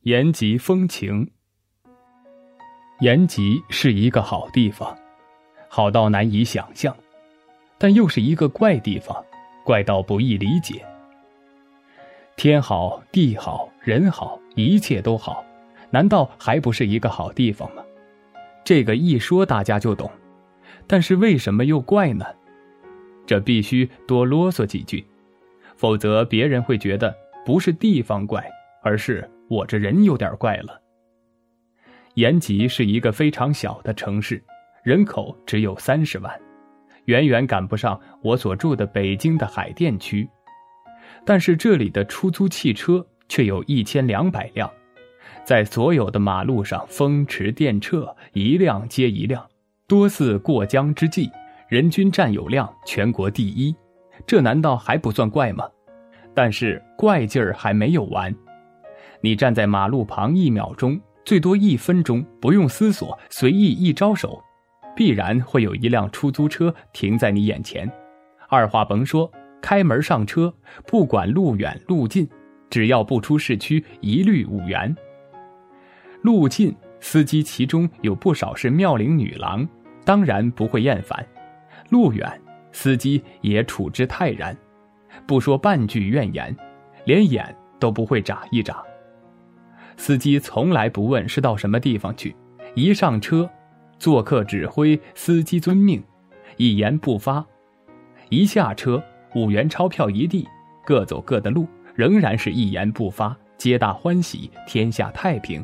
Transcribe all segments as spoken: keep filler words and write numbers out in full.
延吉风情。延吉是一个好地方，好到难以想象，但又是一个怪地方，怪到不易理解。天好，地好，人好，一切都好，难道还不是一个好地方吗？这个一说大家就懂，但是为什么又怪呢？这必须多啰嗦几句，否则别人会觉得不是地方怪，而是我这人有点怪了。延吉是一个非常小的城市，人口只有三十万，远远赶不上我所住的北京的海淀区。但是这里的出租汽车却有一千两百辆，在所有的马路上风驰电掣，一辆接一辆，多似过江之鲫，人均占有量全国第一，这难道还不算怪吗？但是怪劲儿还没有完。你站在马路旁一秒钟，最多一分钟，不用思索，随意一招手，必然会有一辆出租车停在你眼前。二话甭说，开门上车，不管路远路近，只要不出市区，一律五元。路近，司机其中有不少是妙龄女郎，当然不会厌烦；路远，司机也处之泰然，不说半句怨言，连眼都不会眨一眨。司机从来不问是到什么地方去，一上车，坐客指挥，司机遵命，一言不发。一下车，五元钞票一地，各走各的路，仍然是一言不发，皆大欢喜，天下太平。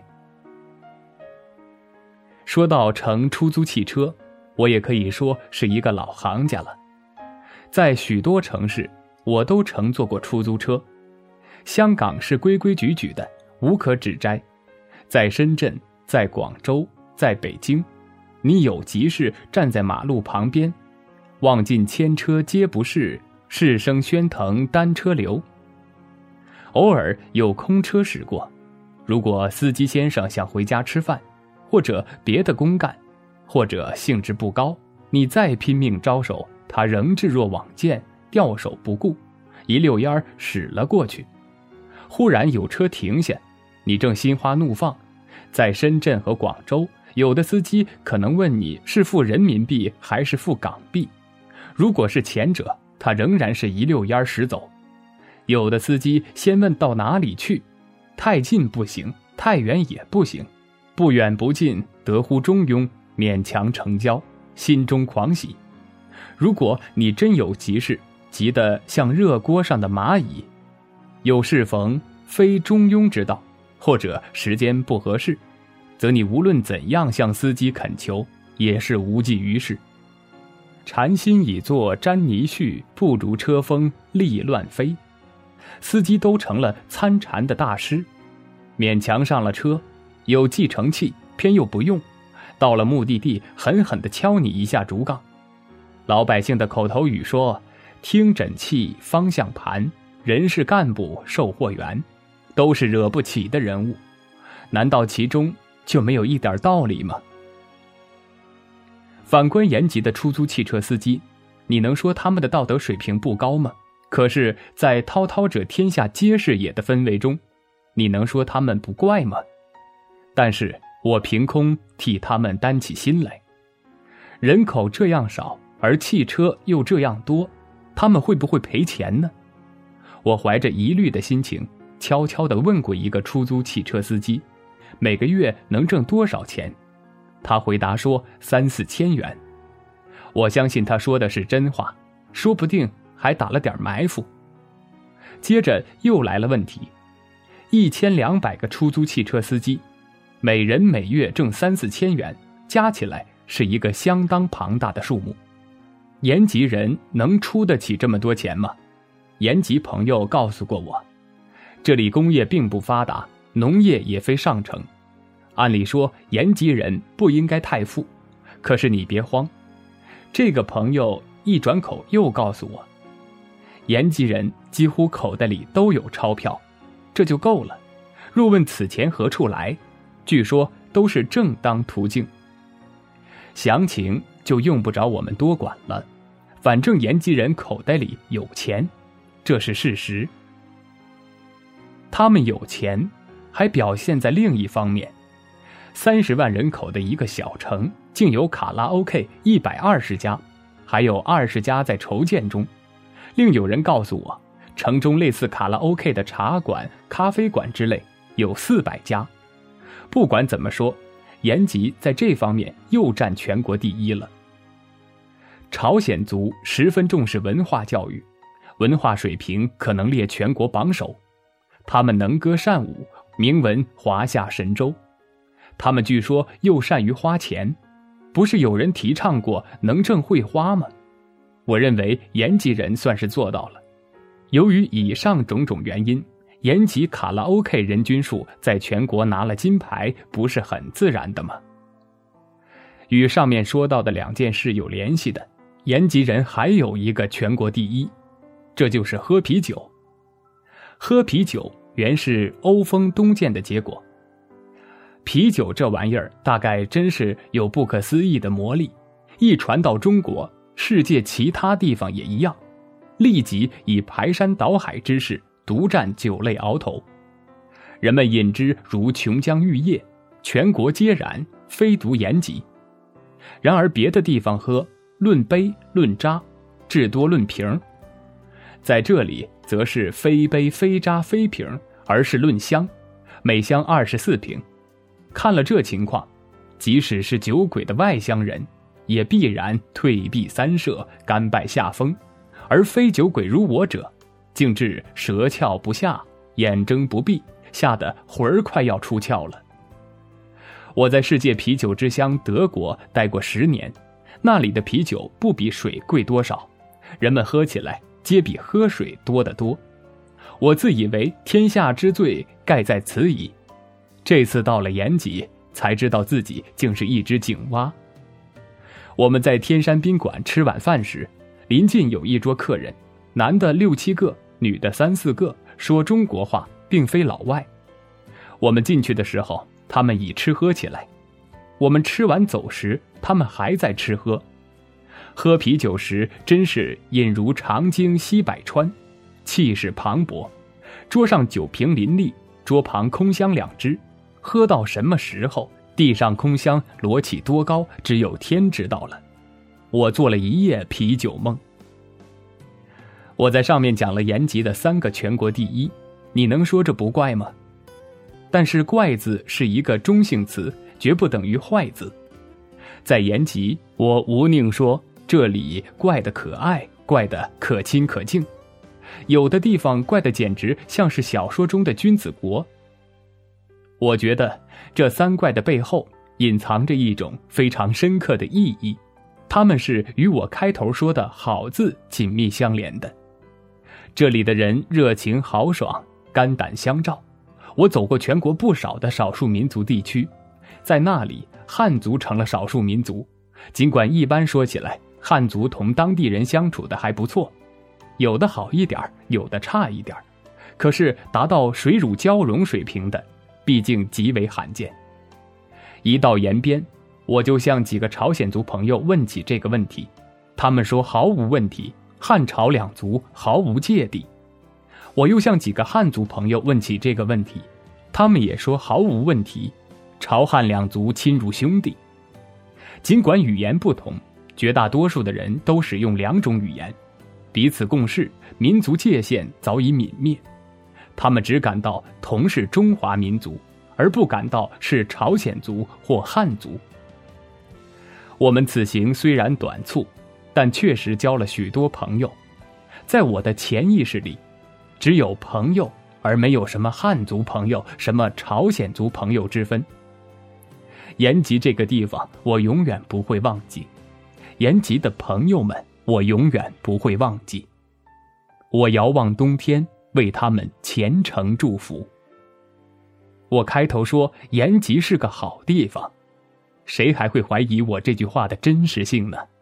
说到乘出租汽车，我也可以说是一个老行家了。在许多城市，我都乘坐过出租车。香港是规规矩矩的，无可指摘。在深圳，在广州，在北京，你有急事站在马路旁边，望尽千车皆不是，市声喧腾单车流。偶尔有空车驶过，如果司机先生想回家吃饭，或者别的公干，或者兴致不高，你再拼命招手，他仍置若罔见，掉手不顾，一溜烟儿驶了过去。忽然有车停下，你正心花怒放。在深圳和广州，有的司机可能问你是付人民币还是付港币，如果是前者，他仍然是一溜烟驶走。有的司机先问到哪里去，太近不行，太远也不行，不远不近，得乎中庸，勉强成交，心中狂喜。如果你真有急事，急得像热锅上的蚂蚁，有事逢非中庸之道，或者时间不合适，则你无论怎样向司机恳求，也是无济于事。禅心已作沾泥絮，不逐车风力乱飞。司机都成了参禅的大师，勉强上了车，有计程器，偏又不用，到了目的地狠狠地敲你一下竹杠。老百姓的口头语说，听诊器，方向盘，人事干部，售货员，都是惹不起的人物，难道其中就没有一点道理吗？反观延吉的出租汽车司机，你能说他们的道德水平不高吗？可是在滔滔者天下皆是也的氛围中，你能说他们不怪吗？但是我凭空替他们担起心来。人口这样少，而汽车又这样多，他们会不会赔钱呢？我怀着疑虑的心情，悄悄地问过一个出租汽车司机，每个月能挣多少钱？他回答说三四千元。我相信他说的是真话，说不定还打了点埋伏。接着又来了问题，一千两百个出租汽车司机，每人每月挣三四千元，加起来是一个相当庞大的数目。延吉人能出得起这么多钱吗？延吉朋友告诉过我，这里工业并不发达，农业也非上乘，按理说延吉人不应该太富。可是你别慌，这个朋友一转口又告诉我，延吉人几乎口袋里都有钞票，这就够了。若问此钱何处来，据说都是正当途径。详情就用不着我们多管了，反正延吉人口袋里有钱，这是事实。他们有钱， 还表现在另一方面。三十万人口的一个小城，竟有卡拉 OK 一百二十家，还有二十家在筹建中。另有人告诉我，城中类似卡拉 OK 的茶馆、咖啡馆之类有四百家。不管怎么说，延吉在这方面又占全国第一了。朝鲜族十分重视文化教育，文化水平可能列全国榜首。他们能歌善舞，名闻华夏神州。他们据说又善于花钱，不是有人提倡过能挣会花吗？我认为延吉人算是做到了。由于以上种种原因，延吉卡拉 OK 人均数在全国拿了金牌，不是很自然的吗？与上面说到的两件事有联系的，延吉人还有一个全国第一，这就是喝啤酒。喝啤酒原是欧风东渐的结果。啤酒这玩意儿大概真是有不可思议的魔力，一传到中国，世界其他地方也一样，立即以排山倒海之势独占酒类鳌头。人们饮之如琼浆玉液，全国皆然，非独延吉。然而别的地方喝，论杯论渣，至多论瓶，在这里则是非杯非渣非瓶，而是论箱，每箱二十四瓶。看了这情况，即使是酒鬼的外乡人，也必然退避三舍，甘拜下风，而非酒鬼如我者，竟至舌翘不下，眼睁不闭，吓得魂儿快要出窍了。我在世界啤酒之乡德国待过十年，那里的啤酒不比水贵多少，人们喝起来皆比喝水多得多。我自以为天下之最盖在此矣，这次到了延吉，才知道自己竟是一只井蛙。我们在天山宾馆吃晚饭时，临近有一桌客人，男的六七个，女的三四个，说中国话，并非老外。我们进去的时候，他们已吃喝起来。我们吃完走时，他们还在吃喝。喝啤酒时真是饮如长鲸吸百川，气势磅礴。桌上酒瓶林立，桌旁空箱两只，喝到什么时候，地上空箱摞起多高，只有天知道了。我做了一夜啤酒梦。我在上面讲了延吉的三个全国第一，你能说这不怪吗？但是怪字是一个中性词，绝不等于坏字。在延吉，我无宁说这里怪得可爱，怪得可亲可敬，有的地方怪得简直像是小说中的君子国。我觉得这三怪的背后隐藏着一种非常深刻的意义，它们是与我开头说的好字紧密相连的。这里的人热情豪爽，肝胆相照。我走过全国不少的少数民族地区，在那里汉族成了少数民族，尽管一般说起来汉族同当地人相处的还不错，有的好一点，有的差一点，可是达到水乳交融水平的毕竟极为罕见。一到延边，我就向几个朝鲜族朋友问起这个问题，他们说毫无问题，汉朝两族毫无芥蒂。我又向几个汉族朋友问起这个问题，他们也说毫无问题，朝汉两族亲如兄弟。尽管语言不同，绝大多数的人都使用两种语言，彼此共事，民族界限早已泯灭。他们只感到同是中华民族，而不感到是朝鲜族或汉族。我们此行虽然短促，但确实交了许多朋友。在我的潜意识里，只有朋友，而没有什么汉族朋友，什么朝鲜族朋友之分。延吉这个地方，我永远不会忘记。延吉的朋友们，我永远不会忘记。我遥望冬天，为他们虔诚祝福。我开头说延吉是个好地方，谁还会怀疑我这句话的真实性呢？